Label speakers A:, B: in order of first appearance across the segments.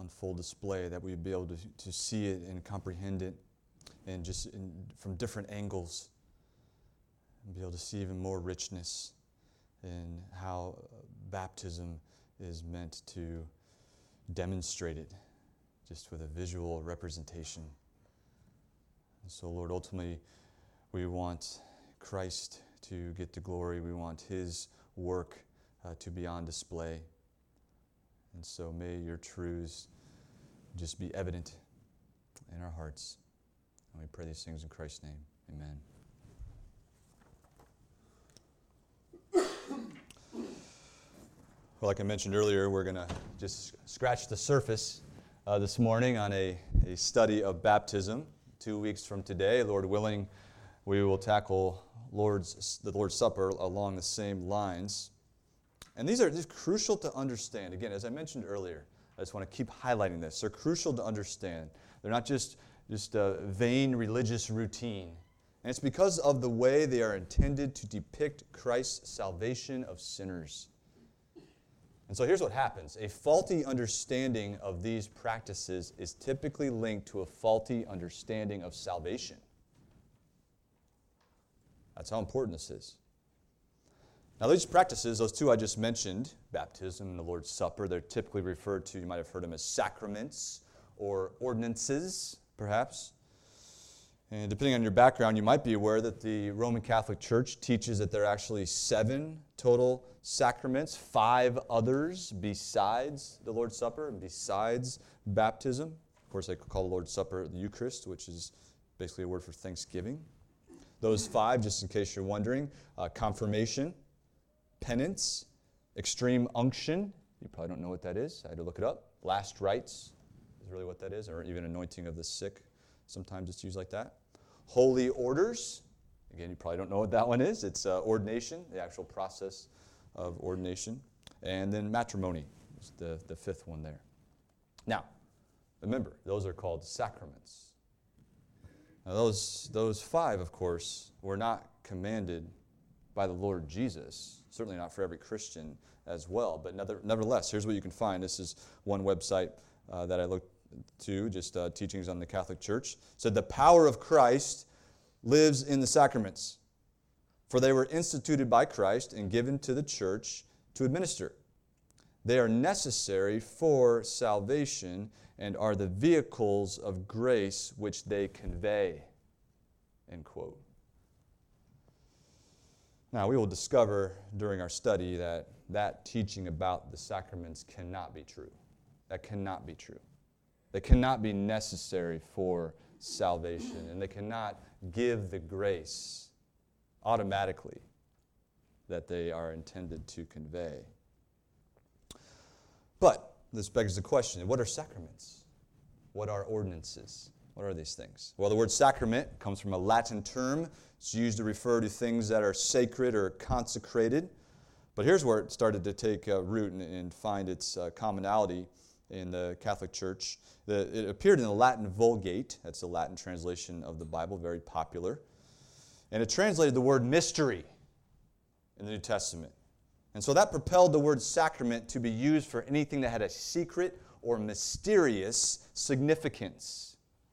A: on full display, that we'd be able to see it and comprehend it and from different angles, and be able to see even more richness in how baptism is meant to demonstrate it, just with a visual representation. And so, Lord, ultimately, we want Christ to get the glory. We want His work to be on display. And so may your truths just be evident in our hearts. And we pray these things in Christ's name. Amen. Well, like I mentioned earlier, we're going to just scratch the surface this morning on a study of baptism. 2 weeks from today, Lord willing, we will tackle the Lord's Supper along the same lines. And these are just crucial to understand. Again, as I mentioned earlier, I just want to keep highlighting this. They're crucial to understand. They're not just a vain religious routine. And it's because of the way they are intended to depict Christ's salvation of sinners. And so here's what happens. A faulty understanding of these practices is typically linked to a faulty understanding of salvation. That's how important this is. Now, these practices, those two I just mentioned, baptism and the Lord's Supper, they're typically referred to, you might have heard them as sacraments or ordinances, perhaps. And depending on your background, you might be aware that the Roman Catholic Church teaches that there are actually 7 total sacraments, 5 others besides the Lord's Supper and besides baptism. Of course, they call the Lord's Supper the Eucharist, which is basically a word for thanksgiving. Those 5, just in case you're wondering, confirmation, penance, extreme unction. You probably don't know what that is. I had to look it up. Last rites is really what that is, or even anointing of the sick. Sometimes it's used like that. Holy orders. Again, you probably don't know what that one is. It's ordination, the actual process of ordination. And then matrimony is the 5th one there. Now, remember, those are called sacraments. Now, those 5, of course, were not commanded by the Lord Jesus. Certainly not for every Christian as well. But nevertheless, here's what you can find. This is one website that I looked to, just teachings on the Catholic Church. It said, the power of Christ lives in the sacraments, for they were instituted by Christ and given to the church to administer. They are necessary for salvation and are the vehicles of grace which they convey. End quote. Now, we will discover during our study that teaching about the sacraments cannot be true. That cannot be true. They cannot be necessary for salvation, and they cannot give the grace automatically that they are intended to convey. But this begs the question, what are sacraments? What are ordinances? What are these things? Well, the word sacrament comes from a Latin term. It's used to refer to things that are sacred or consecrated. But here's where it started to take root and find its commonality in the Catholic Church. It appeared in the Latin Vulgate. That's the Latin translation of the Bible, very popular. And it translated the word mystery in the New Testament. And so that propelled the word sacrament to be used for anything that had a secret or mysterious significance.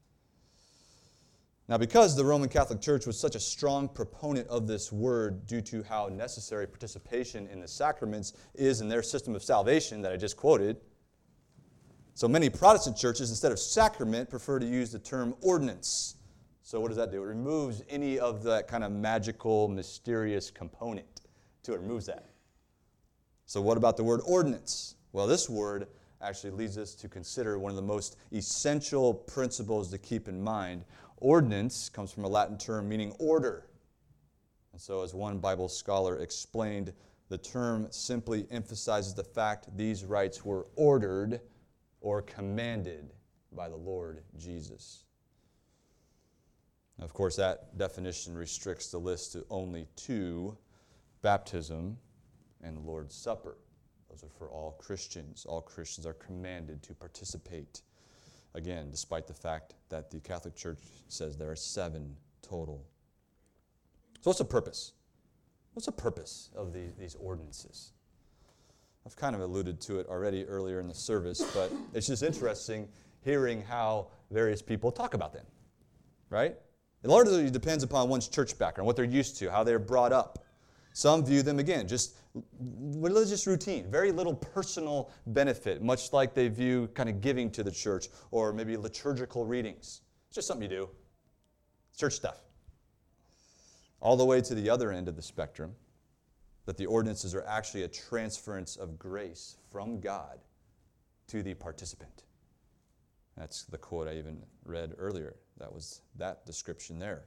A: Now, because the Roman Catholic Church was such a strong proponent of this word due to how necessary participation in the sacraments is in their system of salvation that I just quoted, so many Protestant churches, instead of sacrament, prefer to use the term ordinance. So what does that do? It removes any of that kind of magical, mysterious component to it. It removes that. So what about the word ordinance? Well, this word actually leads us to consider one of the most essential principles to keep in mind. Ordinance comes from a Latin term meaning order. And so as one Bible scholar explained, the term simply emphasizes the fact these rites were ordered or commanded by the Lord Jesus. Now, of course, that definition restricts the list to only 2, baptism and the Lord's Supper. Those are for all Christians. All Christians are commanded to participate. Again, despite the fact that the Catholic Church says there are 7 total. So what's the purpose? What's the purpose of these ordinances? I've kind of alluded to it already earlier in the service, but it's just interesting hearing how various people talk about them, right? It largely depends upon one's church background, what they're used to, how they're brought up. Some view them, again, just religious routine, very little personal benefit, much like they view kind of giving to the church or maybe liturgical readings. It's just something you do. It's church stuff. All the way to the other end of the spectrum, that the ordinances are actually a transference of grace from God to the participant. That's the quote I even read earlier. That was that description there.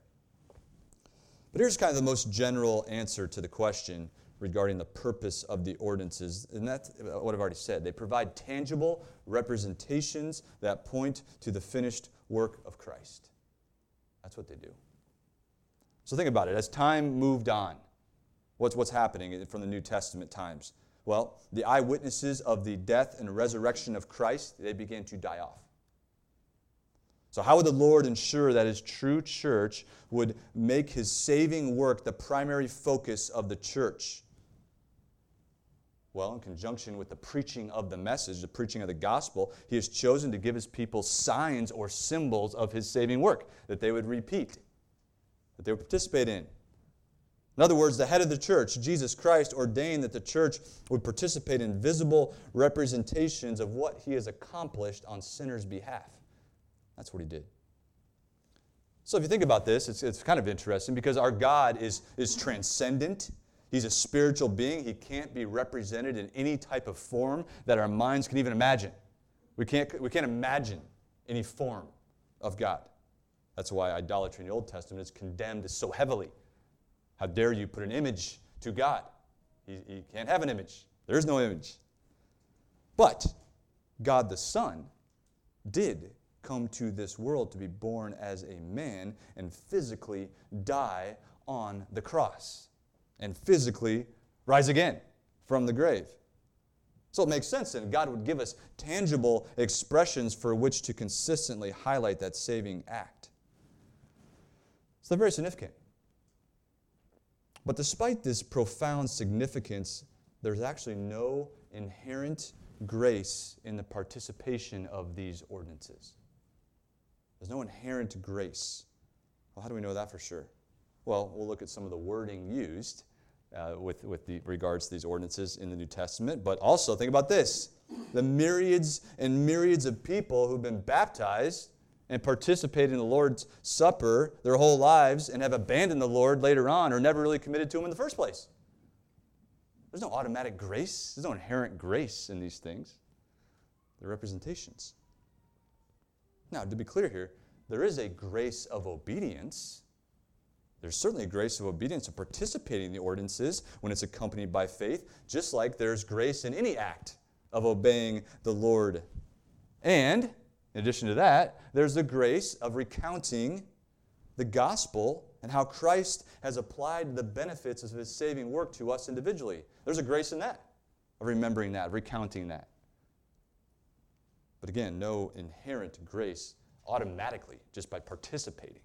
A: But here's kind of the most general answer to the question regarding the purpose of the ordinances, and that's what I've already said. They provide tangible representations that point to the finished work of Christ. That's what they do. So think about it. As time moved on, what's happening from the New Testament times? Well, the eyewitnesses of the death and resurrection of Christ, they began to die off. So how would the Lord ensure that His true church would make His saving work the primary focus of the church? Well, in conjunction with the preaching of the message, the preaching of the gospel, He has chosen to give His people signs or symbols of His saving work that they would repeat, that they would participate in. In other words, the head of the church, Jesus Christ, ordained that the church would participate in visible representations of what He has accomplished on sinners' behalf. That's what He did. So if you think about this, it's kind of interesting because our God is transcendent. He's a spiritual being. He can't be represented in any type of form that our minds can even imagine. We can't imagine any form of God. That's why idolatry in the Old Testament is condemned so heavily. How dare you put an image to God? He can't have an image. There is no image. But God the Son did come to this world to be born as a man and physically die on the cross and physically rise again from the grave. So it makes sense then. God would give us tangible expressions for which to consistently highlight that saving act. So they're very significant. But despite this profound significance, there's actually no inherent grace in the participation of these ordinances. There's no inherent grace. Well, how do we know that for sure? Well, we'll look at some of the wording used with regards to these ordinances in the New Testament. But also, think about this. The myriads and myriads of people who've been baptized and participated in the Lord's Supper their whole lives and have abandoned the Lord later on or never really committed to Him in the first place. There's no automatic grace. There's no inherent grace in these things. They're representations. Now, to be clear here, there is a grace of obedience. There's certainly a grace of obedience of participating in the ordinances when it's accompanied by faith, just like there's grace in any act of obeying the Lord. And, in addition to that, there's the grace of recounting the gospel and how Christ has applied the benefits of His saving work to us individually. There's a grace in that, of remembering that, of recounting that. But again, no inherent grace automatically, just by participating.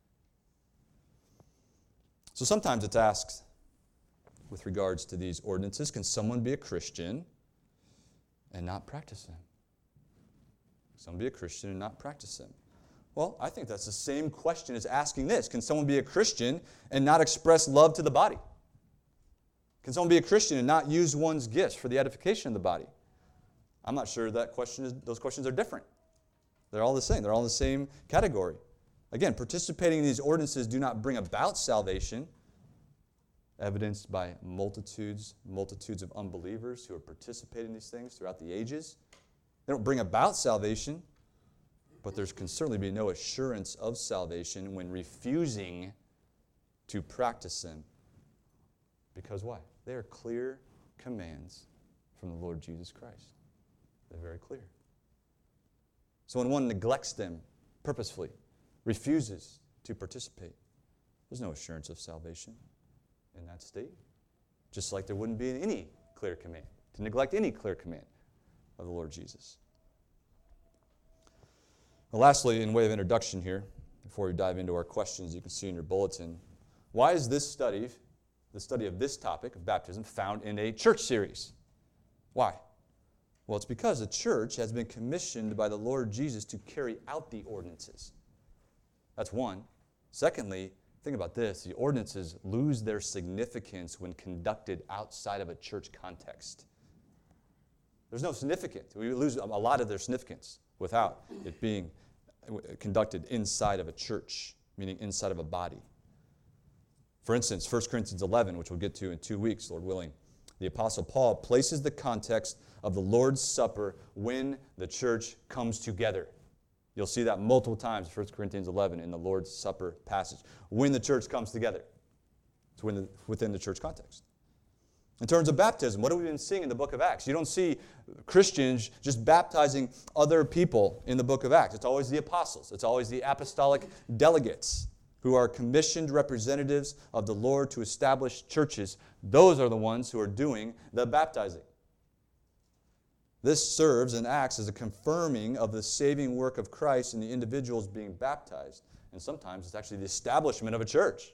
A: So sometimes it's asked, with regards to these ordinances, can someone be a Christian and not practice them? Someone be a Christian and not practice them? Well, I think that's the same question as asking this. Can someone be a Christian and not express love to the body? Can someone be a Christian and not use one's gifts for the edification of the body? I'm not sure those questions are different. They're all the same. They're all in the same category. Again, participating in these ordinances do not bring about salvation, evidenced by multitudes of unbelievers who are participating in these things throughout the ages. They don't bring about salvation, but there can certainly be no assurance of salvation when refusing to practice them. Because why? They are clear commands from the Lord Jesus Christ. They're very clear. So when one neglects them purposefully, refuses to participate, there's no assurance of salvation in that state. Just like there wouldn't be any clear command, to neglect any clear command of the Lord Jesus. Well, lastly, in way of introduction here, before we dive into our questions, you can see in your bulletin, why is this study, the study of this topic of baptism, found in a church series? Why? Well, it's because the church has been commissioned by the Lord Jesus to carry out the ordinances. That's one. Secondly, think about this. The ordinances lose their significance when conducted outside of a church context. There's no significance. We lose a lot of their significance without it being conducted inside of a church, meaning inside of a body. For instance, 1 Corinthians 11, which we'll get to in 2 weeks, Lord willing, the Apostle Paul places the context of the Lord's Supper when the church comes together. You'll see that multiple times in 1 Corinthians 11 in the Lord's Supper passage. When the church comes together. It's within the church context. In terms of baptism, what have we been seeing in the book of Acts? You don't see Christians just baptizing other people in the book of Acts. It's always the apostles. It's always the apostolic delegates who are commissioned representatives of the Lord to establish churches. Those are the ones who are doing the baptizing. This serves and acts as a confirming of the saving work of Christ in the individuals being baptized. And sometimes it's actually the establishment of a church.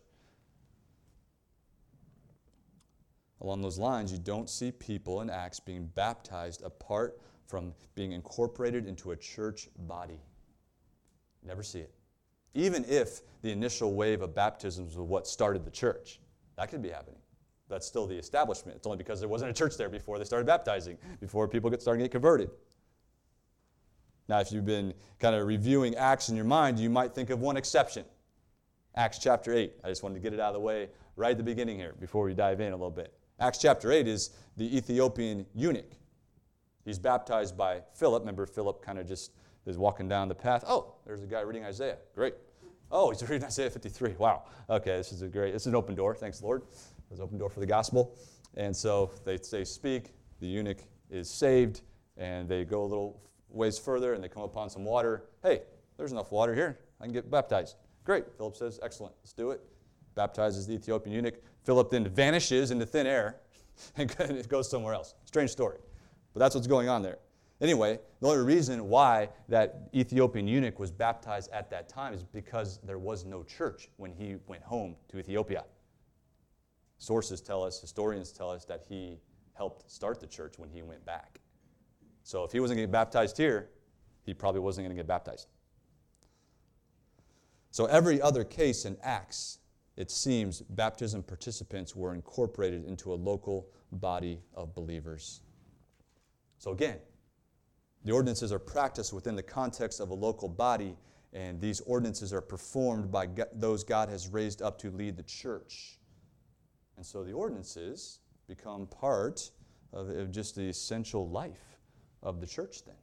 A: Along those lines, you don't see people in Acts being baptized apart from being incorporated into a church body. Never see it. Even if the initial wave of baptisms was what started the church, that could be happening. That's still the establishment. It's only because there wasn't a church there before they started baptizing, before people started getting converted. Now, if you've been kind of reviewing Acts in your mind, you might think of one exception. Acts chapter 8. I just wanted to get it out of the way right at the beginning here before we dive in a little bit. Acts chapter 8 is the Ethiopian eunuch. He's baptized by Philip. Remember, Philip kind of just is walking down the path. Oh, there's a guy reading Isaiah. Great. Oh, he's reading Isaiah 53. Wow. Okay, this is an open door. Thanks, Lord. It was an open door for the gospel. And so they speak. The eunuch is saved, and they go a little ways further, and they come upon some water. Hey, there's enough water here. I can get baptized. Great. Philip says, excellent. Let's do it. Baptizes the Ethiopian eunuch. Philip then vanishes into thin air and it goes somewhere else. Strange story. But that's what's going on there. Anyway, the only reason why that Ethiopian eunuch was baptized at that time is because there was no church when he went home to Ethiopia. Sources tell us, historians tell us, that he helped start the church when he went back. So if he wasn't going to get baptized here, he probably wasn't going to get baptized. So every other case in Acts, it seems baptism participants were incorporated into a local body of believers. So again, the ordinances are practiced within the context of a local body, and these ordinances are performed by those God has raised up to lead the church. And so the ordinances become part of just the essential life of the church then.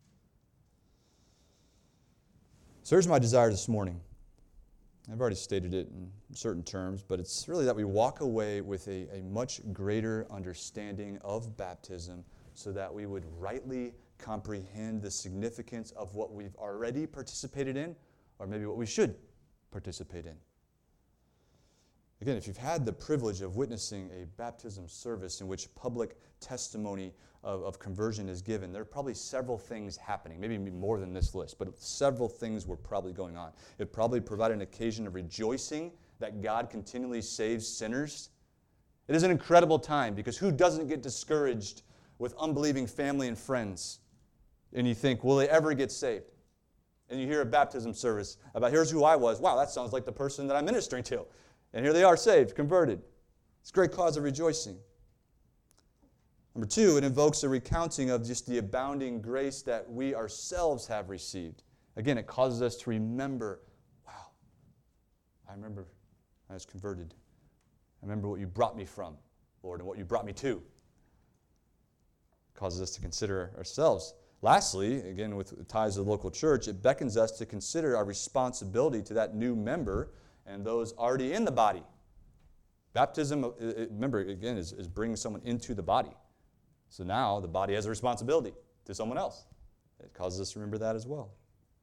A: So here's my desire this morning. I've already stated it in certain terms, but it's really that we walk away with a much greater understanding of baptism so that we would rightly comprehend the significance of what we've already participated in, or maybe what we should participate in. Again, if you've had the privilege of witnessing a baptism service in which public testimony of conversion is given, there are probably several things happening, maybe more than this list, but several things were probably going on. It probably provided an occasion of rejoicing that God continually saves sinners. It is an incredible time because who doesn't get discouraged with unbelieving family and friends? And you think, will they ever get saved? And you hear a baptism service about, here's who I was. Wow, that sounds like the person that I'm ministering to. And here they are saved, converted. It's a great cause of rejoicing. Number two, it invokes a recounting of just the abounding grace that we ourselves have received. Again, it causes us to remember, wow, I remember I was converted. I remember what you brought me from, Lord, and what you brought me to. It causes us to consider ourselves. Lastly, again, with ties to the local church, it beckons us to consider our responsibility to that new member and those already in the body. Baptism, remember, again, is bringing someone into the body. So now the body has a responsibility to someone else. It causes us to remember that as well.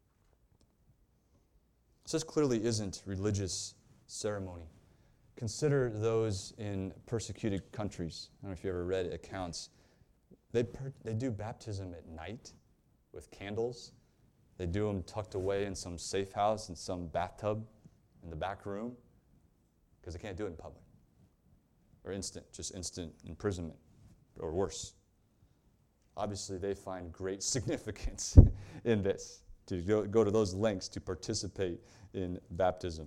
A: So this clearly isn't religious ceremony. Consider those in persecuted countries. I don't know if you ever read accounts. They do baptism at night with candles. They do them tucked away in some safe house, in some bathtub in the back room, because they can't do it in public. Or instant imprisonment, or worse. obviously they find great significance in this, to go to those lengths to participate in baptism.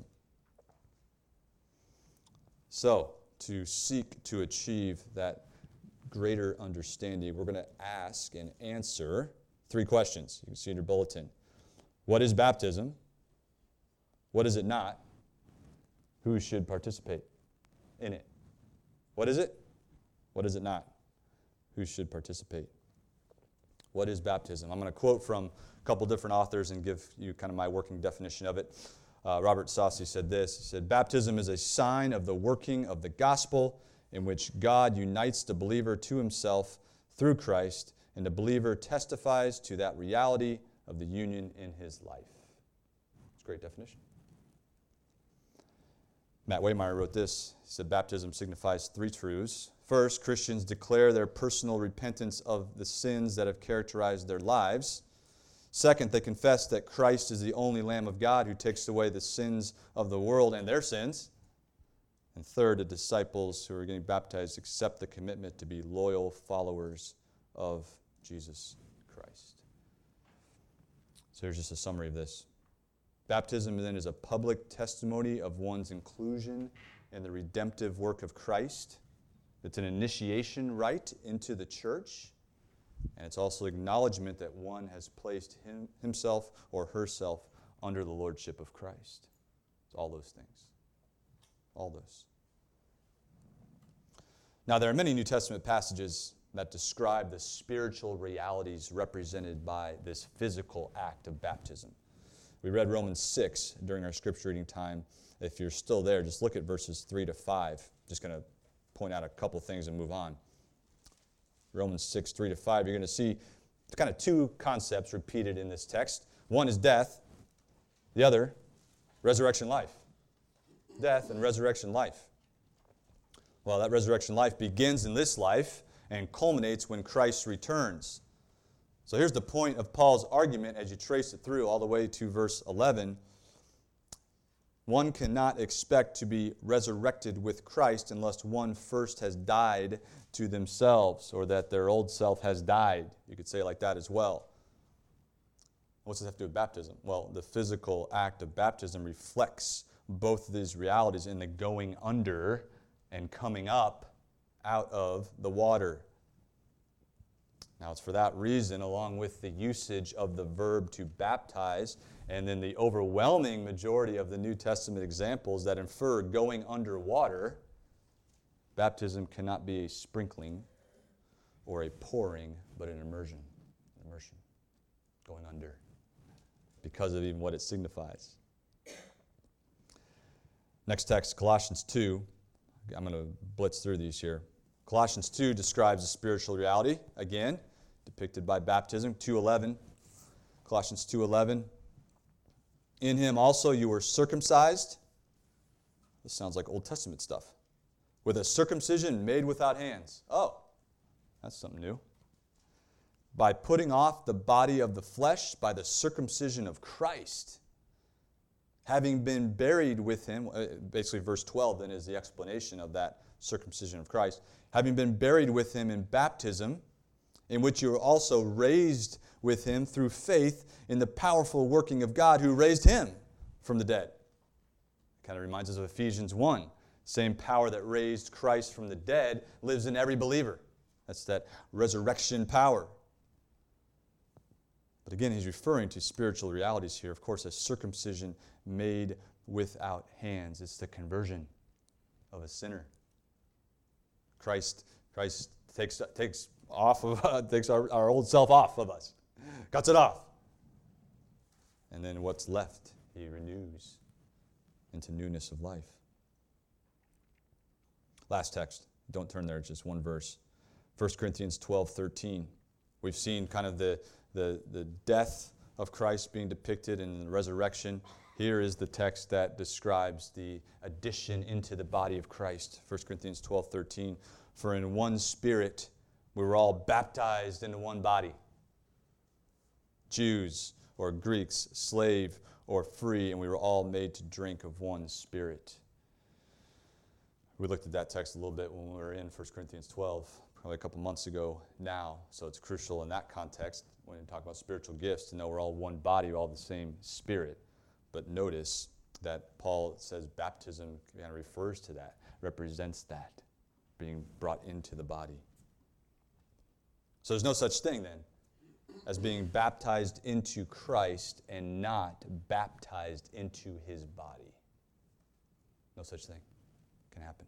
A: So, to seek to achieve that greater understanding, we're going to ask and answer 3 questions. You can see in your bulletin. What is baptism? What is it not? Who should participate in it? What is it? What is it not? Who should participate? What is baptism? I'm going to quote from a couple different authors and give you kind of my working definition of it. Robert Saucy said this. He said, baptism is a sign of the working of the gospel in which God unites the believer to himself through Christ, and the believer testifies to that reality of the union in his life. It's a great definition. Matt Waymeyer wrote this. He said, baptism signifies 3 truths. First, Christians declare their personal repentance of the sins that have characterized their lives. Second, they confess that Christ is the only Lamb of God who takes away the sins of the world and their sins. And third, the disciples who are getting baptized accept the commitment to be loyal followers of Jesus Christ. So here's just a summary of this. Baptism then is a public testimony of one's inclusion in the redemptive work of Christ. It's an initiation rite into the church. And it's also acknowledgement that one has placed himself or herself under the lordship of Christ. It's all those things. All those. Now, there are many New Testament passages that describe the spiritual realities represented by this physical act of baptism. We read Romans 6 during our scripture reading time. If you're still there, just look at verses 3 to 5. Just going to point out a couple things and move on. Romans 6, 3 to 5, you're going to see kind of 2 concepts repeated in this text. One is death. The other, resurrection life. Death and resurrection life. Well, that resurrection life begins in this life and culminates when Christ returns. So here's the point of Paul's argument as you trace it through all the way to verse 11. One cannot expect to be resurrected with Christ unless one first has died to themselves, or that their old self has died. You could say it like that as well. What's this have to do with baptism? Well, the physical act of baptism reflects both of these realities in the going under and coming up out of the water. Now, it's for that reason, along with the usage of the verb to baptize, and then the overwhelming majority of the New Testament examples that infer going under water, baptism cannot be a sprinkling or a pouring, but an immersion. Immersion. Going under. Because of even what it signifies. Next text, Colossians 2. I'm going to blitz through these here. Colossians 2 describes a spiritual reality, again, depicted by baptism. 2:11. Colossians 2:11. In him also you were circumcised. This sounds like Old Testament stuff. With a circumcision made without hands. Oh, that's something new. By putting off the body of the flesh by the circumcision of Christ. Having been buried with him, basically verse 12 then is the explanation of that circumcision of Christ. Having been buried with him in baptism, in which you were also raised with him through faith in the powerful working of God who raised him from the dead. Kind of reminds us of Ephesians 1. Same power that raised Christ from the dead lives in every believer. That's that resurrection power. But again, he's referring to spiritual realities here. Of course, a circumcision made without hands. It's the conversion of a sinner. Christ takes our old self off of us. Cuts it off. And then what's left, he renews into newness of life. Last text. Don't turn there, it's just one verse. 1 Corinthians 12:13. We've seen kind of the death of Christ being depicted in the resurrection. Here is the text that describes the addition into the body of Christ. 1 Corinthians 12:13. For in one Spirit we were all baptized into one body. Jews or Greeks, slave or free, and we were all made to drink of one Spirit. We looked at that text a little bit when we were in 1 Corinthians 12. probably a couple months ago now, so it's crucial in that context when you talk about spiritual gifts to know we're all one body, we're all the same Spirit. But notice that Paul says baptism kind of refers to that, represents that, being brought into the body. So there's no such thing then as being baptized into Christ and not baptized into his body. No such thing can happen.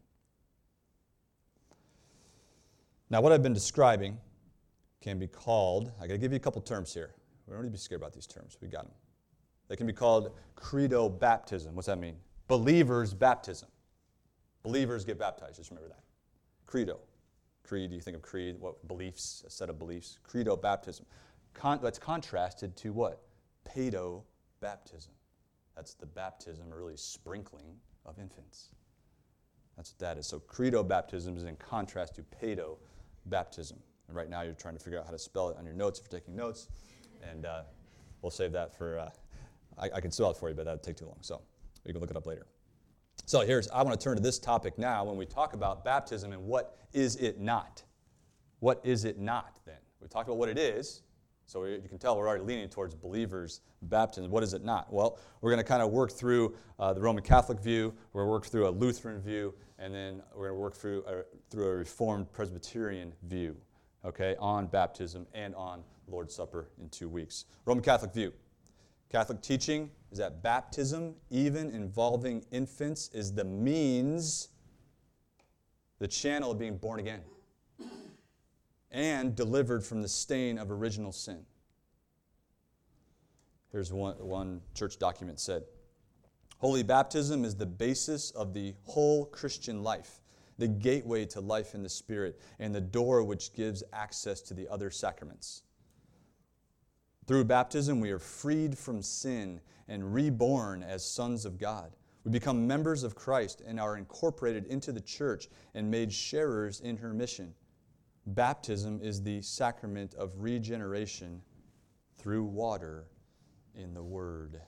A: Now, what I've been describing can be called, I got to give you a couple terms here. We don't need to be scared about these terms. We got them. They can be called credo baptism. What's that mean? Believers' baptism. Believers get baptized. Just remember that. Credo. Creed, you think of creed, what beliefs, a set of beliefs. Credo baptism. That's contrasted to what? Pedo baptism. That's the baptism, or really sprinkling of infants. That's what that is. So credo baptism is in contrast to pedo baptism. And right now you're trying to figure out how to spell it on your notes if you're taking notes. And we'll save that for, I can spell it for you, but that would take too long. So you can look it up later. So I want to turn to this topic now when we talk about baptism and what is it not? What is it not then? We talked about what it is. So you can tell we're already leaning towards believers' baptism. What is it not? Well, we're going to kind of work through the Roman Catholic view, we're going to work through a Lutheran view, and then we're going to work through a Reformed Presbyterian view, okay, on baptism and on Lord's Supper in 2 weeks. Roman Catholic view. Catholic teaching is that baptism, even involving infants, is the means, the channel of being born again and delivered from the stain of original sin. Here's one church document said, Holy baptism is the basis of the whole Christian life, the gateway to life in the Spirit, and the door which gives access to the other sacraments. Through baptism, we are freed from sin and reborn as sons of God. We become members of Christ and are incorporated into the church and made sharers in her mission. Baptism is the sacrament of regeneration through water in the Word.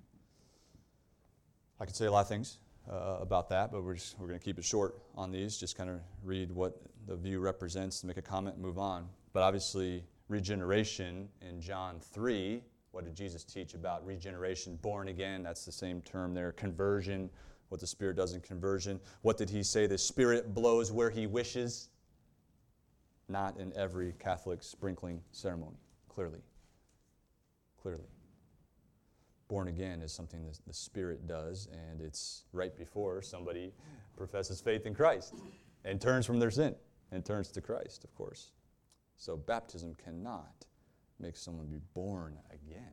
A: I could say a lot of things about that, but we're going to keep it short on these, just kind of read what the view represents, make a comment, and move on. But obviously, regeneration in John 3, what did Jesus teach about regeneration? Born again, that's the same term there. Conversion, what the Spirit does in conversion. What did he say? The Spirit blows where he wishes. Not in every Catholic sprinkling ceremony, clearly. Clearly. Born again is something that the Spirit does, and it's right before somebody professes faith in Christ and turns from their sin and turns to Christ, of course. So baptism cannot make someone be born again.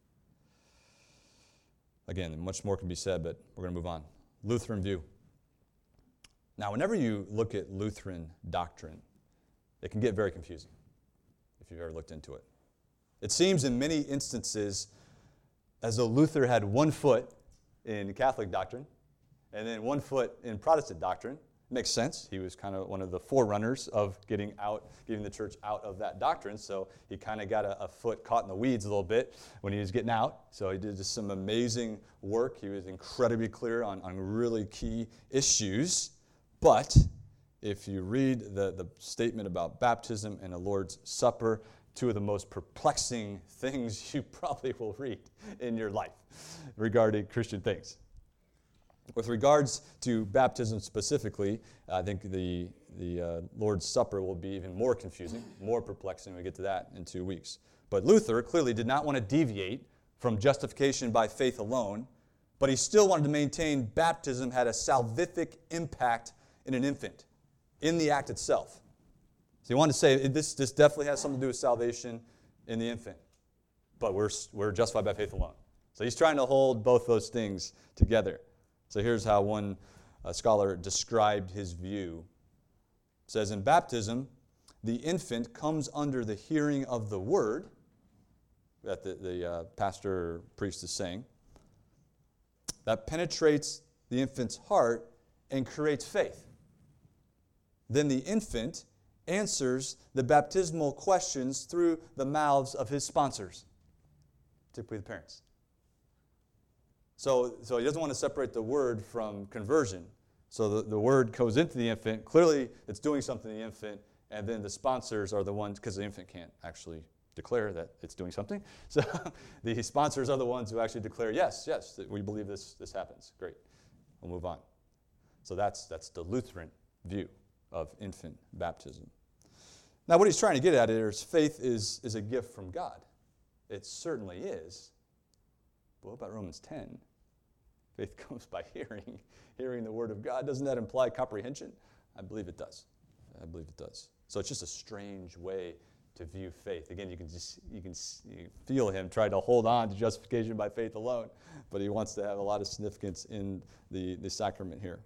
A: Again, much more can be said, but we're going to move on. Lutheran view. Now, whenever you look at Lutheran doctrine, it can get very confusing if you've ever looked into it. It seems in many instances as though Luther had 1 foot in Catholic doctrine and then 1 foot in Protestant doctrine. Makes sense. He was kind of one of the forerunners of getting the church out of that doctrine. So he kind of got a foot caught in the weeds a little bit when he was getting out. So he did just some amazing work. He was incredibly clear on really key issues. But if you read the statement about baptism and the Lord's Supper, 2 of the most perplexing things you probably will read in your life regarding Christian things. With regards to baptism specifically, I think the Lord's Supper will be even more confusing, more perplexing when we get to that in 2 weeks. But Luther clearly did not want to deviate from justification by faith alone, but he still wanted to maintain baptism had a salvific impact in an infant, in the act itself. So he wanted to say this definitely has something to do with salvation in the infant, but we're justified by faith alone. So he's trying to hold both those things together. So here's how one scholar described his view. It says, in baptism, the infant comes under the hearing of the word that the pastor or priest is saying, that penetrates the infant's heart and creates faith. Then the infant answers the baptismal questions through the mouths of his sponsors, typically the parents. So he doesn't want to separate the word from conversion. So the word goes into the infant. Clearly, it's doing something to the infant, And then the sponsors are the ones, because the infant can't actually declare that it's doing something. So the sponsors are the ones who actually declare, yes, we believe this happens. Great. We'll move on. So that's the Lutheran view of infant baptism. Now what he's trying to get at is faith is a gift from God. It certainly is. But what about Romans 10? Faith comes by hearing the word of God. Doesn't that imply comprehension? I believe it does. So it's just a strange way to view faith. Again, you can feel him trying to hold on to justification by faith alone, but he wants to have a lot of significance in the sacrament here.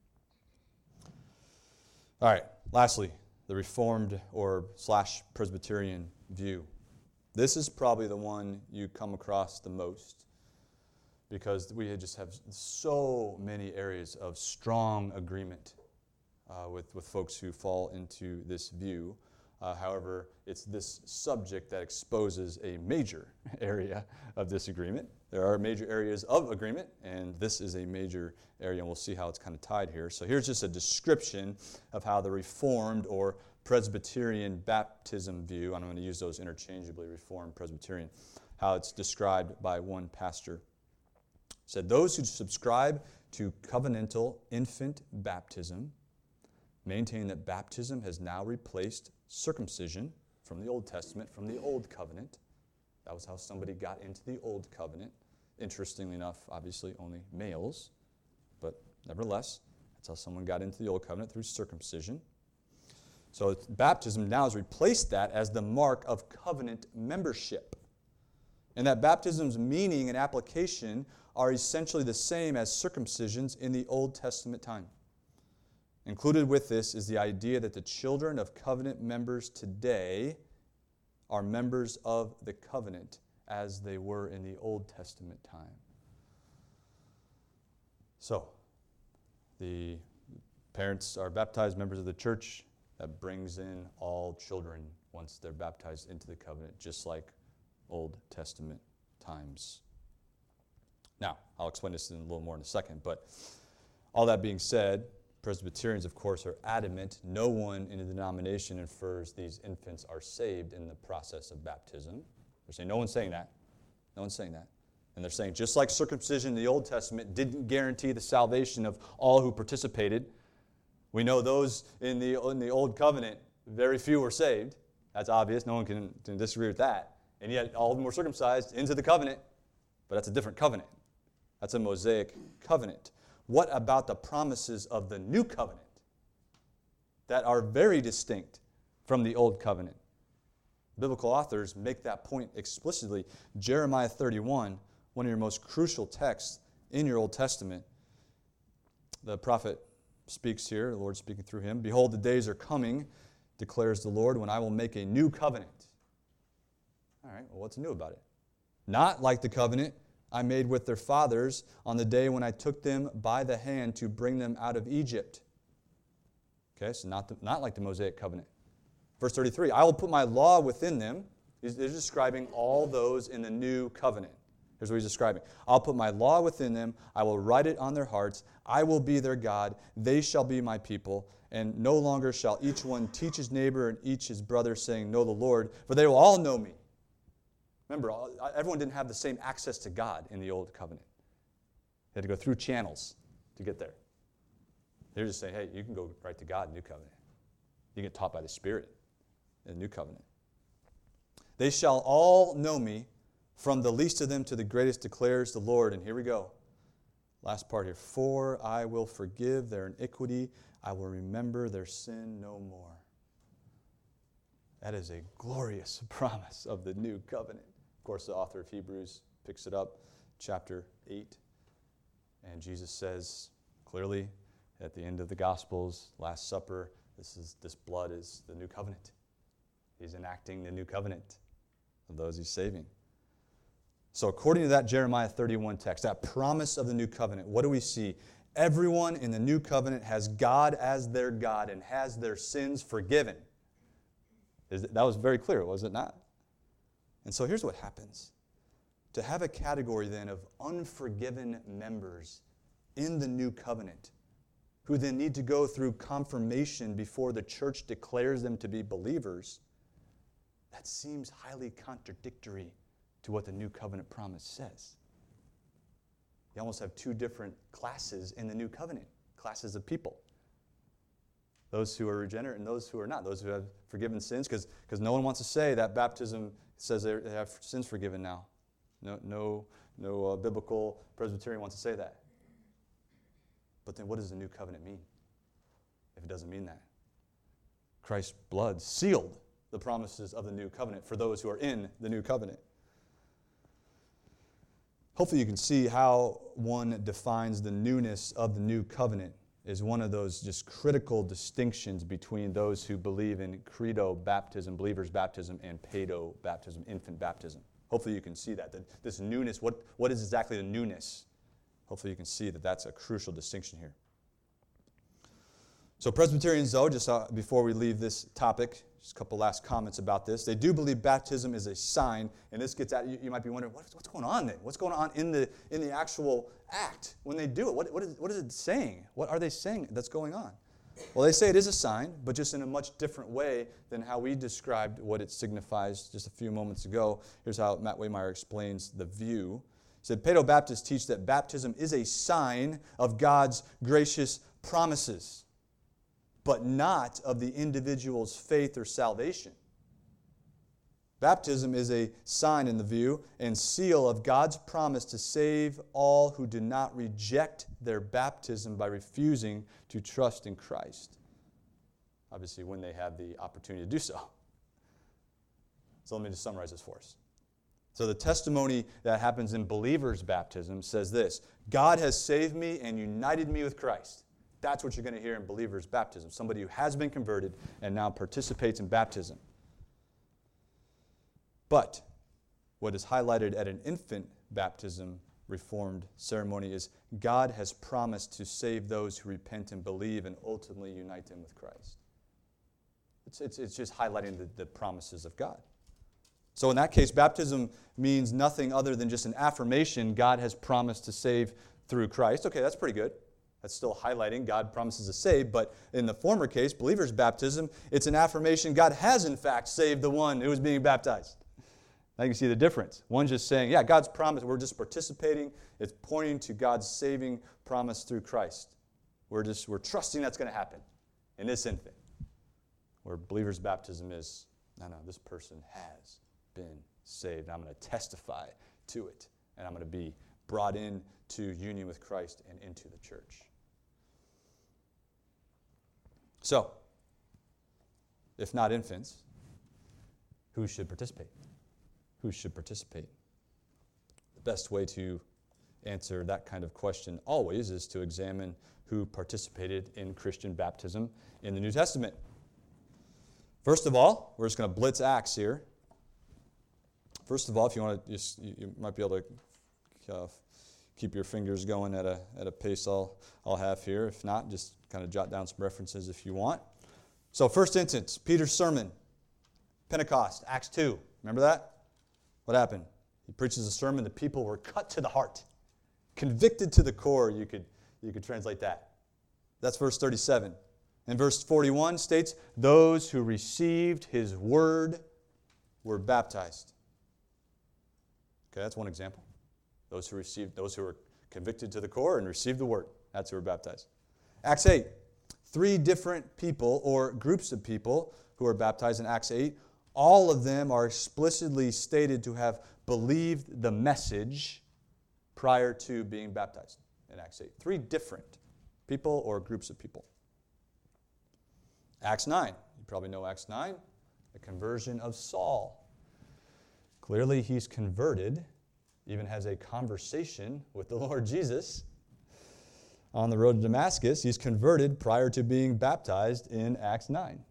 A: All right, lastly, the Reformed or / Presbyterian view. This is probably the one you come across the most because we just have so many areas of strong agreement with folks who fall into this view. However, it's this subject that exposes a major area of disagreement. There are major areas of agreement, and this is a major area, and we'll see how it's kind of tied here. So here's just a description of how the Reformed or Presbyterian baptism view, and I'm going to use those interchangeably, Reformed, Presbyterian, how it's described by one pastor. It said, those who subscribe to covenantal infant baptism maintain that baptism has now replaced circumcision from the Old Testament, from the Old Covenant. That was how somebody got into the Old Covenant. Interestingly enough, obviously only males, but nevertheless, that's how someone got into the Old Covenant, through circumcision. So baptism now has replaced that as the mark of covenant membership. And that baptism's meaning and application are essentially the same as circumcisions in the Old Testament time. Included with this is the idea that the children of covenant members today are members of the covenant as they were in the Old Testament time. So, the parents are baptized members of the church. That brings in all children once they're baptized into the covenant, just like Old Testament times. Now, I'll explain this in a little more in a second, but all that being said, Presbyterians, of course, are adamant no one in the denomination infers these infants are saved in the process of baptism. They're saying no one's saying that. No one's saying that. And they're saying just like circumcision in the Old Testament didn't guarantee the salvation of all who participated, we know those in the Old Covenant, very few were saved. That's obvious. No one can disagree with that. And yet all of them were circumcised into the covenant, but that's a different covenant. That's a Mosaic covenant. What about the promises of the new covenant that are very distinct from the old covenant? Biblical authors make that point explicitly. Jeremiah 31, one of your most crucial texts in your Old Testament, the prophet speaks here, the Lord speaking through him. Behold, the days are coming, declares the Lord, when I will make a new covenant. All right, well, what's new about it? Not like the covenant I made with their fathers on the day when I took them by the hand to bring them out of Egypt. Okay, so not like the Mosaic covenant. Verse 33, I will put my law within them. He's describing all those in the new covenant. Here's what he's describing. I'll put my law within them. I will write it on their hearts. I will be their God. They shall be my people. And no longer shall each one teach his neighbor and each his brother, saying, know the Lord, for they will all know me. Remember, everyone didn't have the same access to God in the Old Covenant. They had to go through channels to get there. They're just saying, hey, you can go right to God in the New Covenant. You get taught by the Spirit in the New Covenant. They shall all know me, from the least of them to the greatest, declares the Lord. And here we go. Last part here. For I will forgive their iniquity. I will remember their sin no more. That is a glorious promise of the new covenant. Of course, the author of Hebrews picks it up, chapter 8. And Jesus says clearly at the end of the Gospels, Last Supper, this blood is the new covenant. He's enacting the new covenant of those he's saving. So according to that Jeremiah 31 text, that promise of the new covenant, what do we see? Everyone in the new covenant has God as their God and has their sins forgiven. That was very clear, was it not? And so here's what happens. To have a category then of unforgiven members in the new covenant who then need to go through confirmation before the church declares them to be believers, that seems highly contradictory to what the New Covenant promise says. You almost have two different classes in the New Covenant, classes of people. Those who are regenerate and those who are not, those who have forgiven sins, because no one wants to say that baptism says they have sins forgiven now. No biblical Presbyterian wants to say that. But then what does the New Covenant mean if it doesn't mean that? Christ's blood sealed the promises of the New Covenant for those who are in the New Covenant. Hopefully you can see how one defines the newness of the New Covenant is one of those just critical distinctions between those who believe in credo baptism, believer's baptism, and pedo baptism, infant baptism. Hopefully you can see that this newness, what is exactly the newness? Hopefully you can see that that's a crucial distinction here. So Presbyterians, though, just before we leave this topic, just a couple last comments about this. They do believe baptism is a sign, and this gets at, you might be wondering, what's going on then? What's going on in the actual act when they do it? What is it saying? What are they saying that's going on? Well, they say it is a sign, but just in a much different way than how we described what it signifies just a few moments ago. Here's how Matt Waymeyer explains the view. He said, Paedo-Baptists teach that baptism is a sign of God's gracious promises, but not of the individual's faith or salvation. Baptism is a sign in the view and seal of God's promise to save all who do not reject their baptism by refusing to trust in Christ. Obviously, when they have the opportunity to do so. So let me just summarize this for us. So the testimony that happens in believers' baptism says this: God has saved me and united me with Christ. That's what you're going to hear in believers' baptism. Somebody who has been converted and now participates in baptism. But what is highlighted at an infant baptism Reformed ceremony is God has promised to save those who repent and believe and ultimately unite them with Christ. It's just highlighting the promises of God. So in that case, baptism means nothing other than just an affirmation God has promised to save through Christ. Okay, that's pretty good. That's still highlighting God promises to save, but in the former case, believer's baptism, it's an affirmation God has in fact saved the one who is being baptized. Now you can see the difference. One's just saying, yeah, God's promise, we're just participating. It's pointing to God's saving promise through Christ. We're trusting that's going to happen in this infant. Where believer's baptism is, no, this person has been saved. I'm going to testify to it, and I'm going to be brought into union with Christ and into the church. So, if not infants, who should participate? Who should participate? The best way to answer that kind of question always is to examine who participated in Christian baptism in the New Testament. First of all, we're just going to blitz Acts here. First of all, if you want to, you might be able to keep your fingers going at a pace I'll have here. If not, just kind of jot down some references if you want. So first instance, Peter's sermon, Pentecost, Acts 2. Remember that? What happened? He preaches a sermon. The people were cut to the heart, convicted to the core. You could translate that. That's verse 37. And verse 41 states, those who received his word were baptized. Okay, that's one example. Those who were convicted to the core and received the word. That's who were baptized. Acts 8. 3 different people or groups of people who are baptized in Acts 8. All of them are explicitly stated to have believed the message prior to being baptized in Acts 8. 3 different people or groups of people. Acts 9. You probably know Acts 9. The conversion of Saul. Clearly he's converted, even has a conversation with the Lord Jesus on the road to Damascus. He's converted prior to being baptized in Acts 9.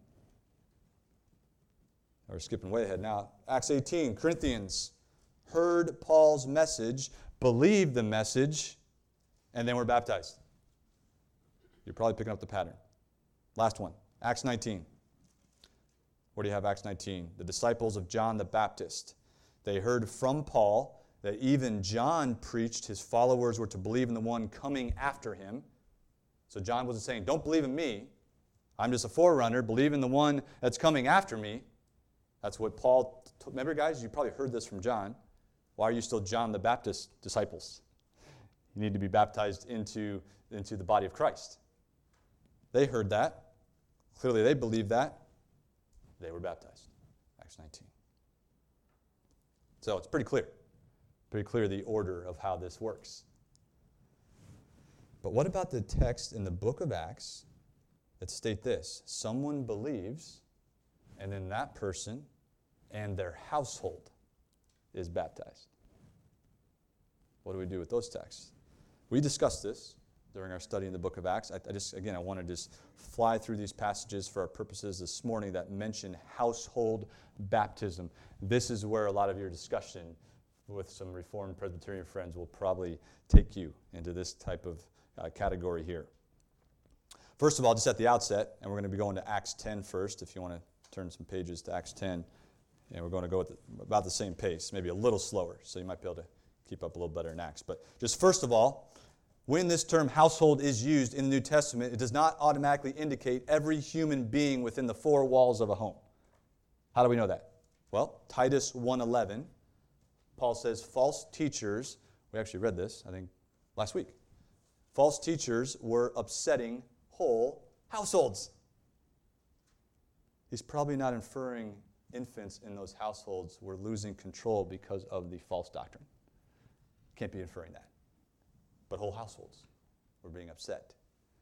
A: We're skipping way ahead now. Acts 18, Corinthians heard Paul's message, believed the message, and then were baptized. You're probably picking up the pattern. Last one, Acts 19. Where do you have Acts 19? The disciples of John the Baptist. They heard from Paul that even John preached his followers were to believe in the one coming after him. So John wasn't saying, don't believe in me. I'm just a forerunner. Believe in the one that's coming after me. That's what Paul, remember guys, you probably heard this from John. Why are you still John the Baptist disciples? You need to be baptized into the body of Christ. They heard that. Clearly they believed that. They were baptized. Acts 19. So it's pretty clear the order of how this works. But what about the text in the book of Acts that state this? Someone believes, and then that person and their household is baptized. What do we do with those texts? We discussed this during our study in the book of Acts. I want to just fly through these passages for our purposes this morning that mention household baptism. This is where a lot of your discussion with some Reformed Presbyterian friends will probably take you into this type of category here. First of all, just at the outset, and we're going to be going to Acts 10 first, if you want to turn some pages to Acts 10, and we're going to go at about the same pace, maybe a little slower, so you might be able to keep up a little better in Acts. But just first of all, when this term household is used in the New Testament, it does not automatically indicate every human being within the four walls of a home. How do we know that? Well, Titus 1:11, Paul says false teachers, we actually read this, I think, last week. False teachers were upsetting whole households. He's probably not inferring infants in those households were losing control because of the false doctrine. Can't be inferring that. But whole households were being upset.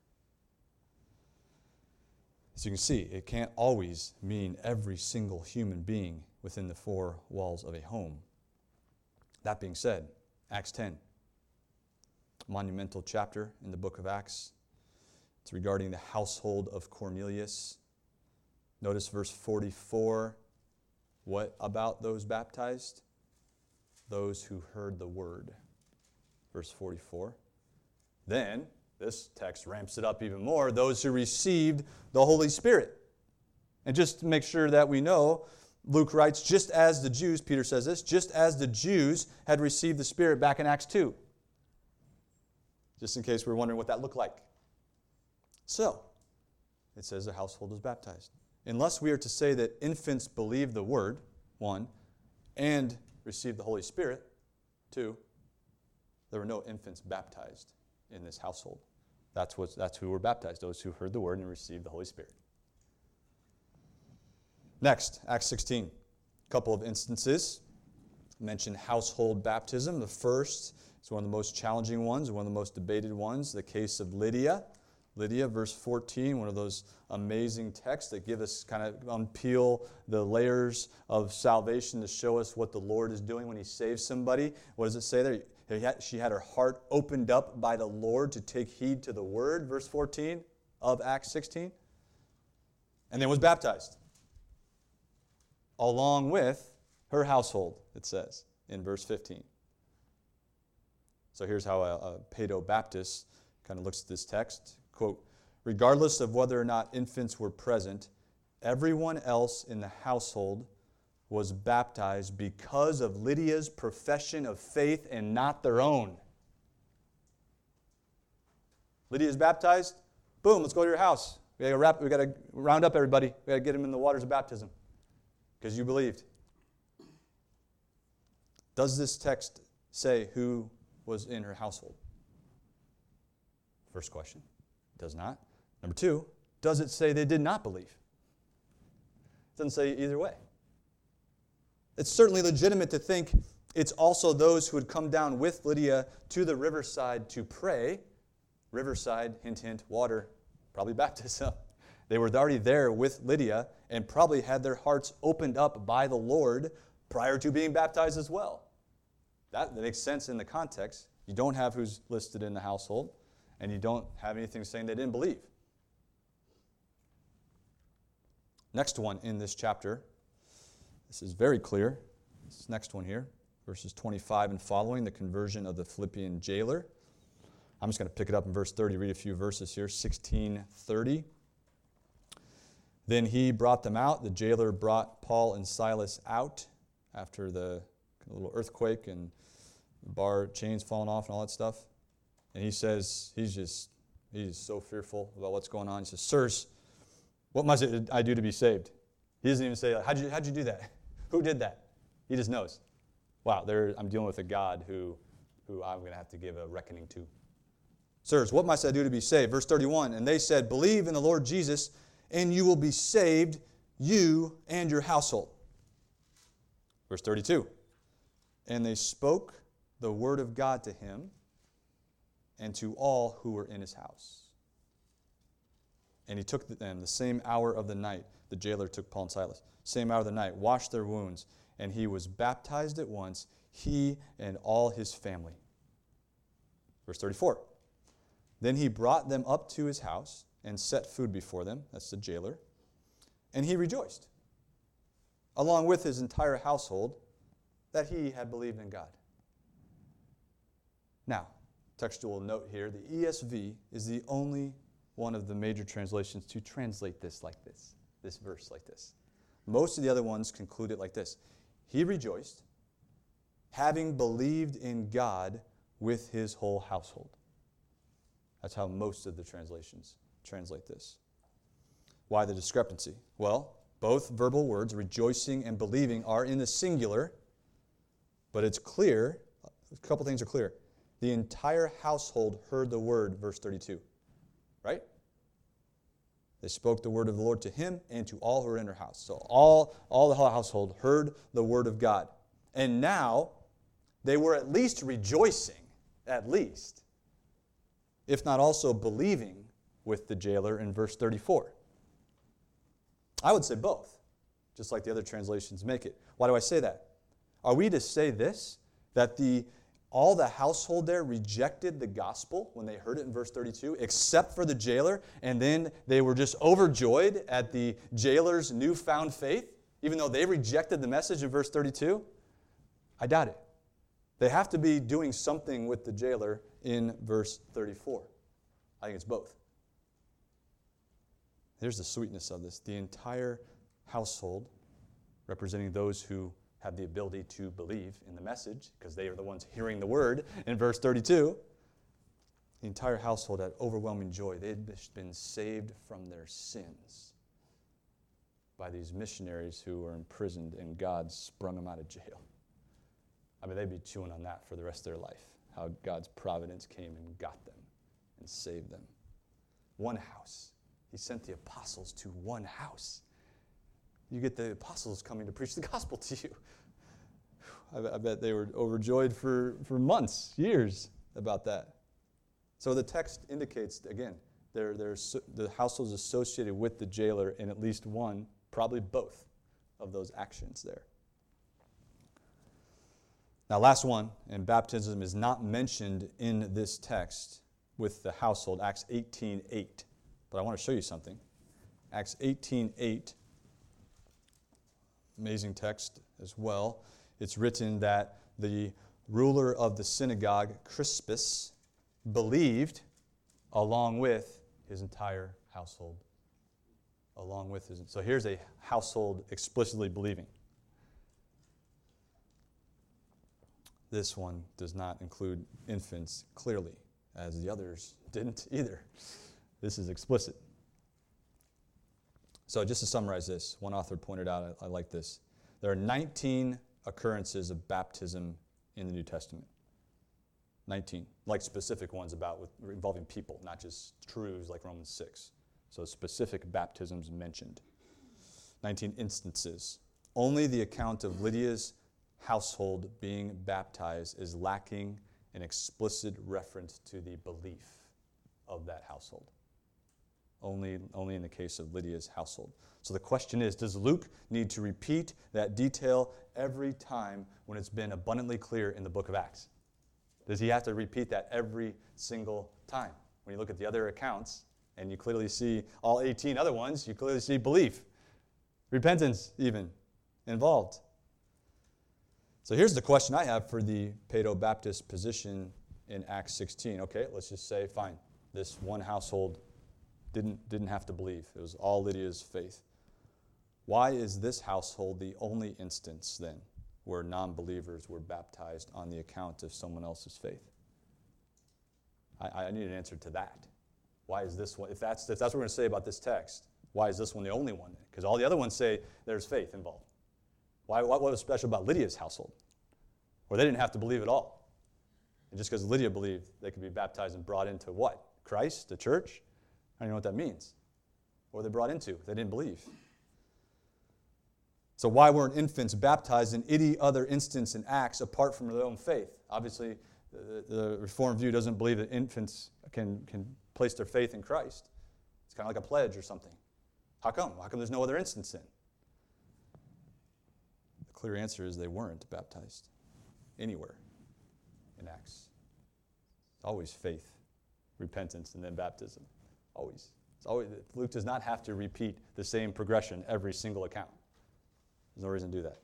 A: As you can see, it can't always mean every single human being within the four walls of a home. That being said, Acts 10, monumental chapter in the book of Acts. It's regarding the household of Cornelius. Notice verse 44. What about those baptized? Those who heard the word. Verse 44. Then, this text ramps it up even more, those who received the Holy Spirit. And just to make sure that we know, Luke writes, just as the Jews, Peter says this, just as the Jews had received the Spirit back in Acts 2. Just in case we're wondering what that looked like. So, it says the household is baptized. Unless we are to say that infants believe the word, 1, and receive the Holy Spirit, 2, there were no infants baptized in this household. That's who were baptized, those who heard the word and received the Holy Spirit. Next, Acts 16. A couple of instances mention household baptism. The first is one of the most challenging ones, one of the most debated ones, the case of Lydia. Lydia, verse 14, one of those amazing texts that give us kind of unpeel the layers of salvation to show us what the Lord is doing when He saves somebody. What does it say there? She had her heart opened up by the Lord to take heed to the word, verse 14 of Acts 16, and then was baptized, along with her household, it says in verse 15. So here's how a Paedo-Baptist kind of looks at this text. Quote, regardless of whether or not infants were present, everyone else in the household was baptized because of Lydia's profession of faith and not their own. Lydia's baptized, boom, let's go to your house. We got to round up everybody. We got to get them in the waters of baptism because you believed. Does this text say who was in her household? First question. It does not. Number 2, does it say they did not believe? It doesn't say either way. It's certainly legitimate to think it's also those who had come down with Lydia to the riverside to pray. Riverside, hint, hint, water, probably baptism. They were already there with Lydia and probably had their hearts opened up by the Lord prior to being baptized as well. That makes sense in the context. You don't have who's listed in the household, and you don't have anything saying they didn't believe. Next one in this chapter. This is very clear. This next one here, verses 25 and following, the conversion of the Philippian jailer. I'm just going to pick it up in verse 30, read a few verses here. 16:30. Then he brought them out. The jailer brought Paul and Silas out after the little earthquake and the bar chains falling off and all that stuff. And he says, he's just He's so fearful about what's going on. He says, sirs, what must I do to be saved? He doesn't even say, how'd you do that? Who did that? He just knows. Wow, I'm dealing with a God who I'm going to have to give a reckoning to. Sirs, what must I do to be saved? Verse 31, and they said, believe in the Lord Jesus, and you will be saved, you and your household. Verse 32, and they spoke the word of God to him and to all who were in his house. And he took them the same hour of the night. The jailer took Paul and Silas. Same hour of the night, washed their wounds, and he was baptized at once, he and all his family. Verse 34. Then he brought them up to his house and set food before them. That's the jailer. And he rejoiced, along with his entire household, that he had believed in God. Now, textual note here, the ESV is the only one of the major translations to translate this verse like this. Most of the other ones conclude it like this. He rejoiced, having believed in God with his whole household. That's how most of the translations translate this. Why the discrepancy? Well, both verbal words, rejoicing and believing, are in the singular, but it's clear, a couple things are clear. The entire household heard the word, verse 32. Right? They spoke the word of the Lord to him and to all who were in her house. So all the whole household heard the word of God. And now they were at least rejoicing, at least, if not also believing with the jailer in verse 34. I would say both, just like the other translations make it. Why do I say that? Are we to say this, that all the household there rejected the gospel when they heard it in verse 32, except for the jailer, and then they were just overjoyed at the jailer's newfound faith, even though they rejected the message in verse 32? I doubt it. They have to be doing something with the jailer in verse 34. I think it's both. Here's the sweetness of this. The entire household, representing those who have the ability to believe in the message, because they are the ones hearing the word in verse 32, the entire household had overwhelming joy. They had been saved from their sins by these missionaries who were imprisoned, and God sprung them out of jail. I mean, they'd be chewing on that for the rest of their life, how God's providence came and got them and saved them. One house. He sent the apostles to one house. You get the apostles coming to preach the gospel to you. I bet they were overjoyed for months, years about that. So the text indicates, again, the household is associated with the jailer in at least one, probably both, of those actions there. Now, last one, and baptism is not mentioned in this text with the household, Acts 18:8. But I want to show you something. Acts 18:8, amazing text as well. It's written that the ruler of the synagogue, Crispus, believed along with his entire household. So here's a household explicitly believing. This one does not include infants, clearly, as the others didn't either. This is explicit. So just to summarize this, one author pointed out, I like this. There are 19 occurrences of baptism in the New Testament. 19, like specific ones involving people, not just truths like Romans 6. So specific baptisms mentioned. 19 instances. Only the account of Lydia's household being baptized is lacking an explicit reference to the belief of that household. Only in the case of Lydia's household. So the question is, does Luke need to repeat that detail every time when it's been abundantly clear in the book of Acts? Does he have to repeat that every single time? When you look at the other accounts, and you clearly see all 18 other ones, you clearly see belief, repentance even, involved. So here's the question I have for the Paedo-Baptist position in Acts 16. Okay, let's just say, fine, this one household didn't have to believe. It was all Lydia's faith. Why is this household the only instance, then, where non-believers were baptized on the account of someone else's faith? I need an answer to that. Why is this one, if that's what we're going to say about this text, why is this one the only one? Because all the other ones say there's faith involved. What was special about Lydia's household? Or they didn't have to believe at all. And just because Lydia believed, they could be baptized and brought into what? Christ, the church? I don't know what that means. What were they brought into if they didn't believe? So why weren't infants baptized in any other instance in Acts apart from their own faith? Obviously, the Reformed view doesn't believe that infants can place their faith in Christ. It's kind of like a pledge or something. How come? How come there's no other instance in? The clear answer is they weren't baptized anywhere in Acts. It's always faith, repentance, and then baptism. Always. Luke does not have to repeat the same progression every single account. There's no reason to do that.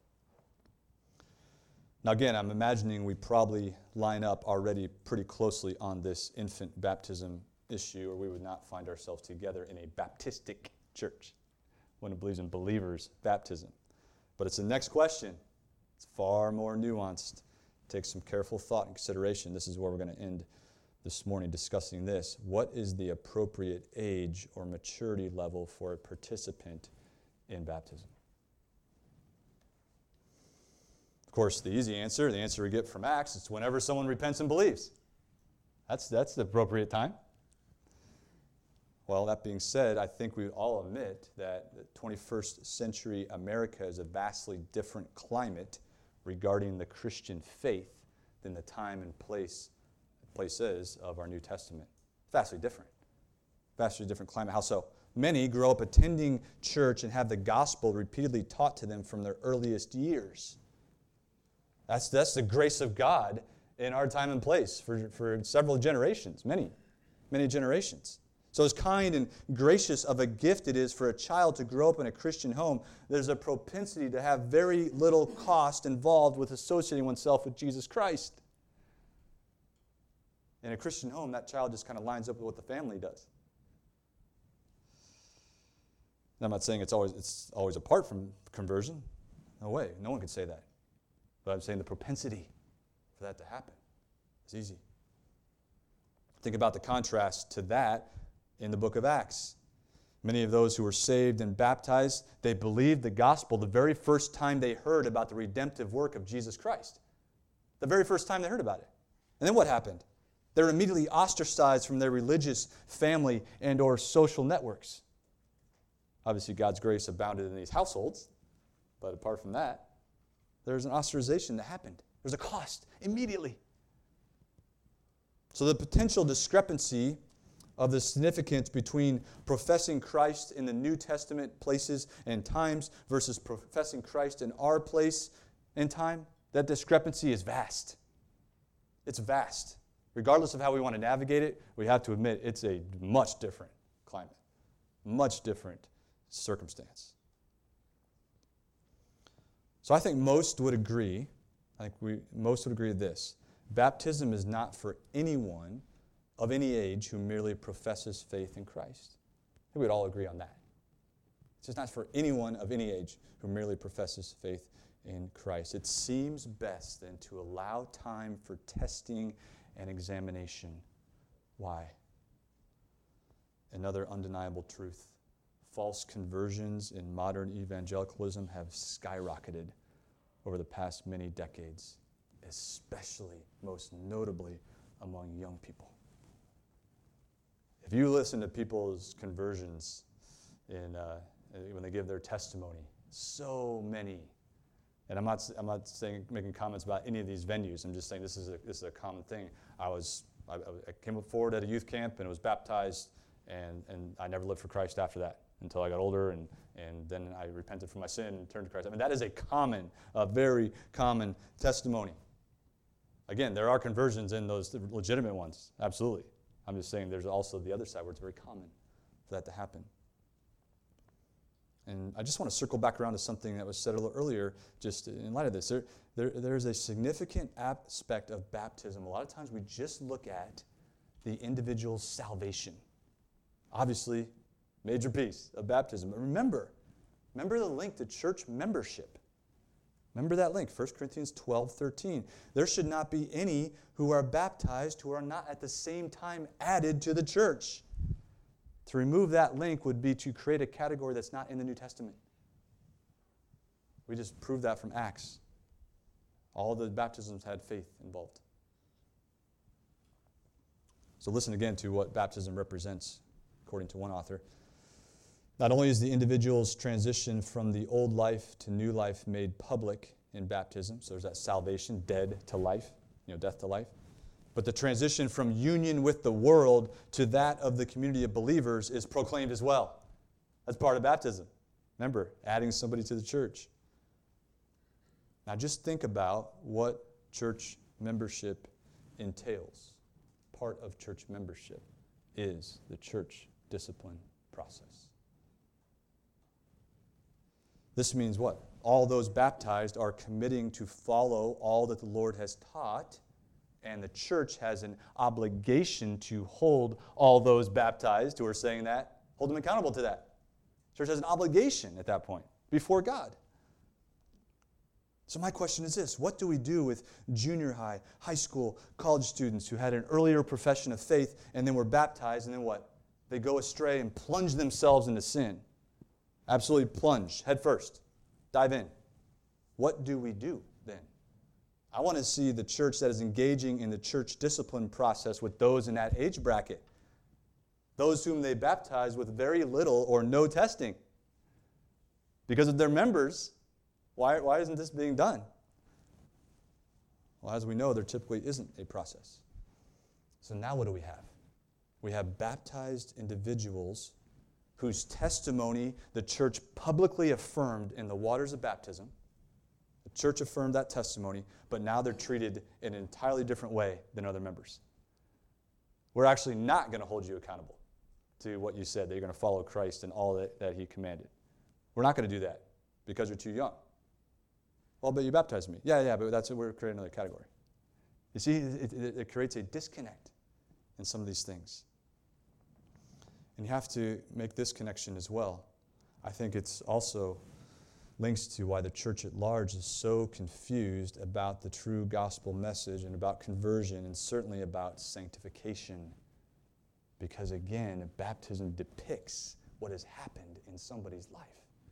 A: Now again, I'm imagining we probably line up already pretty closely on this infant baptism issue, or we would not find ourselves together in a Baptistic church, one who believes in believers' baptism. But it's the next question. It's far more nuanced. It takes some careful thought and consideration. This is where we're going to end this morning discussing this. What is the appropriate age or maturity level for a participant in baptism? Of course, the easy answer, the answer we get from Acts, is whenever someone repents and believes. That's the appropriate time. Well, that being said, I think we would all admit that the 21st century America is a vastly different climate regarding the Christian faith than the time and places of our New Testament. Vastly different. Vastly different climate. How so? Many grow up attending church and have the gospel repeatedly taught to them from their earliest years. That's the grace of God in our time and place for several generations, many generations. So as kind and gracious of a gift it is for a child to grow up in a Christian home, there's a propensity to have very little cost involved with associating oneself with Jesus Christ. In a Christian home, that child just kind of lines up with what the family does. And I'm not saying it's always apart from conversion. No way. No one could say that. But I'm saying the propensity for that to happen is easy. Think about the contrast to that in the book of Acts. Many of those who were saved and baptized, they believed the gospel the very first time they heard about the redemptive work of Jesus Christ. The very first time they heard about it. And then what happened? They were immediately ostracized from their religious, family, and or social networks. Obviously, God's grace abounded in these households, but apart from that, there's an ostracization that happened. There's a cost immediately. So the potential discrepancy of the significance between professing Christ in the New Testament places and times versus professing Christ in our place and time, that discrepancy is vast. It's vast. Regardless of how we want to navigate it, we have to admit it's a much different climate, much different circumstance. So I think most would agree, most would agree with this. Baptism is not for anyone of any age who merely professes faith in Christ. I think we'd all agree on that. It's just not for anyone of any age who merely professes faith in Christ. It seems best then to allow time for testing and examination. Why? Another undeniable truth. False conversions in modern evangelicalism have skyrocketed over the past many decades, especially, most notably, among young people. If you listen to people's conversions when they give their testimony, so many, and I'm not saying making comments about any of these venues. I'm just saying this is a common thing. I came forward at a youth camp and was baptized, and I never lived for Christ after that until I got older, and then I repented from my sin and turned to Christ. I mean, that is a very common testimony. Again, there are conversions in those legitimate ones, absolutely. I'm just saying there's also the other side where it's very common for that to happen. And I just want to circle back around to something that was said a little earlier, just in light of this. There's a significant aspect of baptism. A lot of times we just look at the individual's salvation. Obviously, major piece of baptism. But remember the link to church membership. Remember that link, 1 Corinthians 12:13. There should not be any who are baptized who are not at the same time added to the church. To remove that link would be to create a category that's not in the New Testament. We just proved that from Acts. All the baptisms had faith involved. So listen again to what baptism represents, according to one author. Not only is the individual's transition from the old life to new life made public in baptism, so there's that salvation, dead to life, death to life, but the transition from union with the world to that of the community of believers is proclaimed as well. That's part of baptism. Remember, adding somebody to the church. Now just think about what church membership entails. Part of church membership is the church discipline process. This means what? All those baptized are committing to follow all that the Lord has taught, and the church has an obligation to hold all those baptized who are saying that, hold them accountable to that. The church has an obligation at that point before God. So my question is this: what do we do with junior high, high school, college students who had an earlier profession of faith and then were baptized, and then what? They go astray and plunge themselves into sin. Absolutely plunge, head first. Dive in. What do we do then? I want to see the church that is engaging in the church discipline process with those in that age bracket. Those whom they baptize with very little or no testing. Because of their members, why isn't this being done? Well, as we know, there typically isn't a process. So now what do we have? We have baptized individuals whose testimony the church publicly affirmed in the waters of baptism. The church affirmed that testimony, but now they're treated in an entirely different way than other members. We're actually not going to hold you accountable to what you said, that you're going to follow Christ and all that He commanded. We're not going to do that because you're too young. Well, but you baptized me. Yeah, but we're creating another category. You see, it creates a disconnect in some of these things. And you have to make this connection as well. I think it's also links to why the church at large is so confused about the true gospel message and about conversion and certainly about sanctification. Because again, baptism depicts what has happened in somebody's life.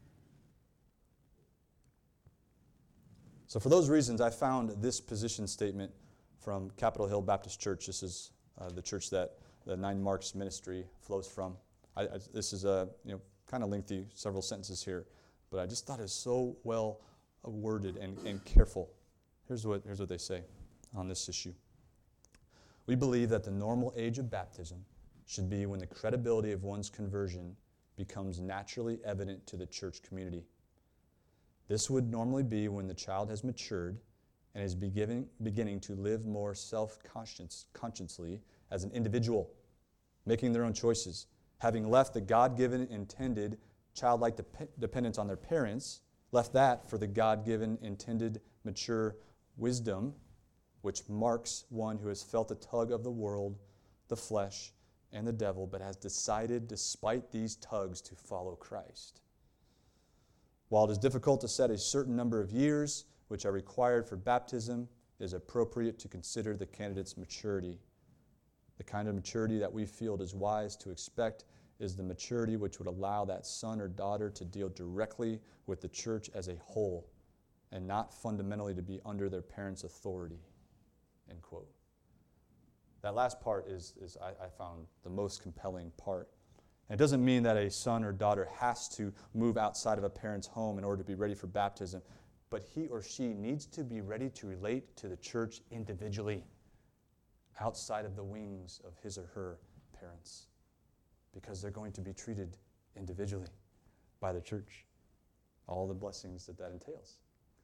A: So for those reasons, I found this position statement from Capitol Hill Baptist Church. This is the church that the Nine Marks ministry flows from. This is kind of lengthy, several sentences here, but I just thought it was so well worded and careful. Here's what they say on this issue. We believe that the normal age of baptism should be when the credibility of one's conversion becomes naturally evident to the church community. This would normally be when the child has matured and is beginning to live more self-consciously as an individual, making their own choices, having left the God-given intended childlike dependence on their parents, left that for the God-given intended mature wisdom, which marks one who has felt the tug of the world, the flesh, and the devil, but has decided, despite these tugs, to follow Christ. While it is difficult to set a certain number of years which are required for baptism, it is appropriate to consider the candidate's maturity. The kind of maturity that we feel it is wise to expect is the maturity which would allow that son or daughter to deal directly with the church as a whole and not fundamentally to be under their parents' authority. End quote. That last part is I found the most compelling part. And it doesn't mean that a son or daughter has to move outside of a parent's home in order to be ready for baptism, but he or she needs to be ready to relate to the church individually, outside of the wings of his or her parents, because they're going to be treated individually by the church. All the blessings that entails.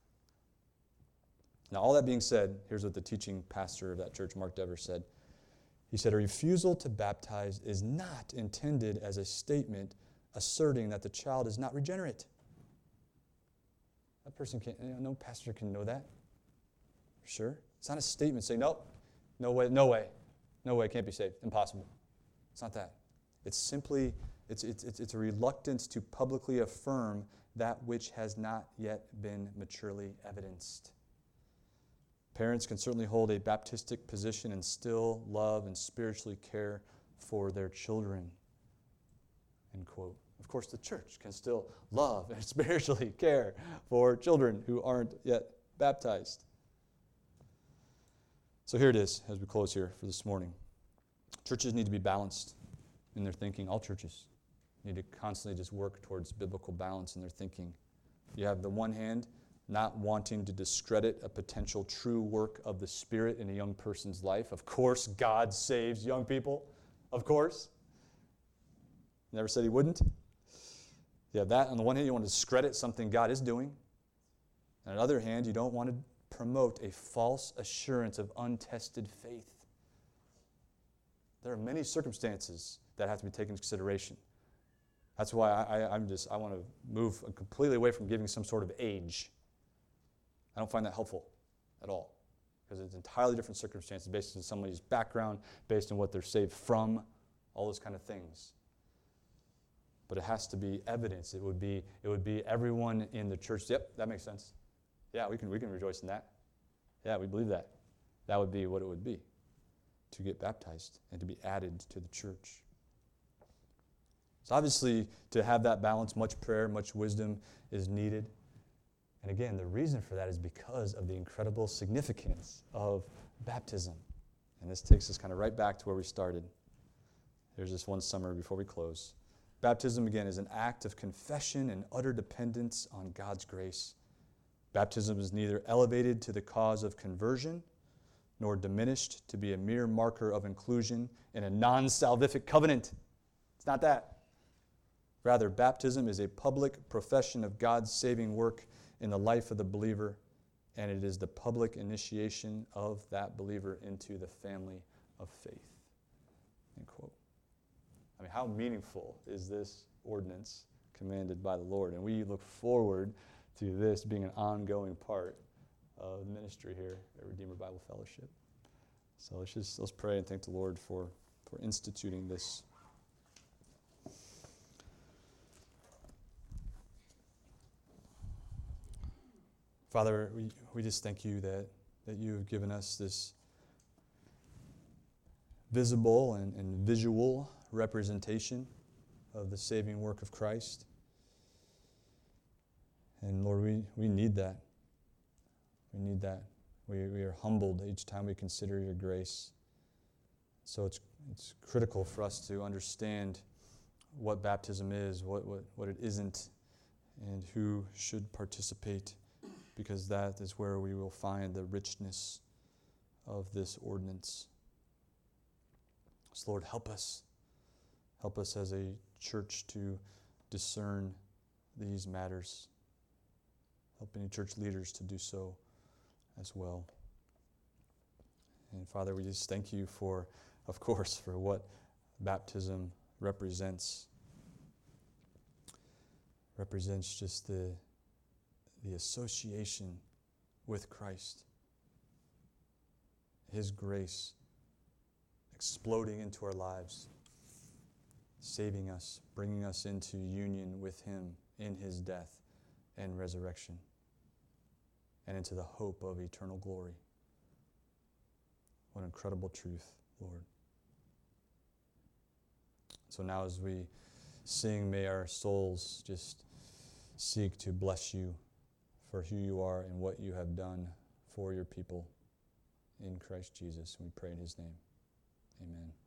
A: Now, all that being said, here's what the teaching pastor of that church, Mark Dever, said. He said, a refusal to baptize is not intended as a statement asserting that the child is not regenerate. That person can't, no pastor can know that. Sure? It's not a statement saying, nope, no way, can't be saved, impossible. It's not that. It's simply, it's a reluctance to publicly affirm that which has not yet been maturely evidenced. Parents can certainly hold a Baptistic position and still love and spiritually care for their children. End quote. Of course, the church can still love and spiritually care for children who aren't yet baptized. So here it is as we close here for this morning. Churches need to be balanced in their thinking. All churches need to constantly just work towards biblical balance in their thinking. You have the one hand not wanting to discredit a potential true work of the Spirit in a young person's life. Of course, God saves young people. Of course. Never said he wouldn't. You have that. On the one hand, you want to discredit something God is doing. And on the other hand, you don't want to promote a false assurance of untested faith. There are many circumstances that have to be taken into consideration. That's why I want to move completely away from giving some sort of age. I don't find that helpful at all, because it's entirely different circumstances based on somebody's background, based on what they're saved from, all those kind of things. But it has to be evidence. It would be everyone in the church. Yep, that makes sense. Yeah, we can rejoice in that. Yeah, we believe that. That would be what it would be to get baptized and to be added to the church. So obviously, to have that balance, much prayer, much wisdom is needed. And again, the reason for that is because of the incredible significance of baptism. And this takes us kind of right back to where we started. Here's just one summary before we close. Baptism, again, is an act of confession and utter dependence on God's grace. Baptism is neither elevated to the cause of conversion nor diminished to be a mere marker of inclusion in a non-salvific covenant. It's not that. Rather, baptism is a public profession of God's saving work in the life of the believer, and it is the public initiation of that believer into the family of faith. End quote. I mean, how meaningful is this ordinance commanded by the Lord? And we look forward to this being an ongoing part of ministry here at Redeemer Bible Fellowship. So let's pray and thank the Lord for instituting this. Father, we just thank you that you have given us this visible and visual representation of the saving work of Christ. And Lord, we need that. We need that. We are humbled each time we consider your grace. So it's critical for us to understand what baptism is, what it isn't, and who should participate, because that is where we will find the richness of this ordinance. So Lord, help us. Help us as a church to discern these matters. Help any church leaders to do so as well. And Father, we just thank you for what baptism represents. Represents just the association with Christ. His grace exploding into our lives, saving us, bringing us into union with him in his death and resurrection, and into the hope of eternal glory. What incredible truth, Lord. So now as we sing, may our souls just seek to bless you for who you are and what you have done for your people in Christ Jesus. We pray in his name. Amen.